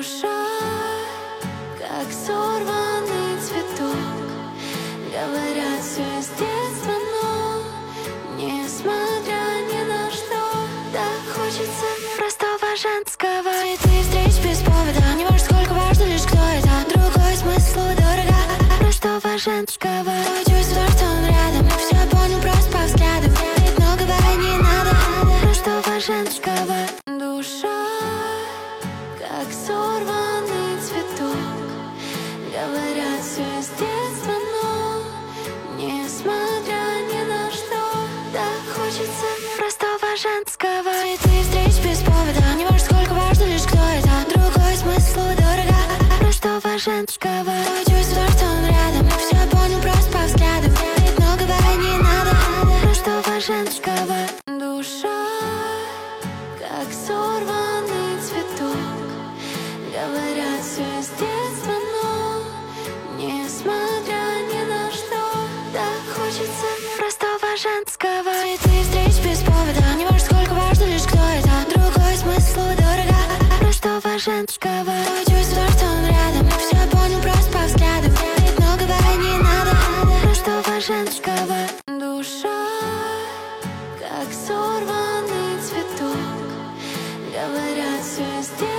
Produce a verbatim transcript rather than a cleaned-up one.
Душа, как сорванный цветок, говорят, все из детства, но несмотря ни на что, так хочется простого женского. Цветы встреч без повода, не важно сколько, важно лишь кто это. Другой смысл дорого, простого женского. Чувство, что он рядом, все понял просто по взглядам. Ведь многого не надо, простого женского. Душа, как сорванный цветок, говорят, все из детства, но несмотря ни на что, так хочется простого женского. Цветы встреч без повода, не важно сколько, важно лишь кто это. Другой смысл дорого, простого женского. Чувство, что он рядом, все понял просто по взглядам. Ведь многого не надо, простого женского. Душа, как сорванный цветок, говорят, все из детства, но несмотря ни на что, так хочется простого женского. Цветы встреч без повода, не важно сколько, важно лишь кто это. Другой смысл дорого, простого женского. Чувство, что он рядом, все понял просто по взглядам. Ведь многого не надо, простого женского. Душа, как сорванный цветок, говорят, все из детства.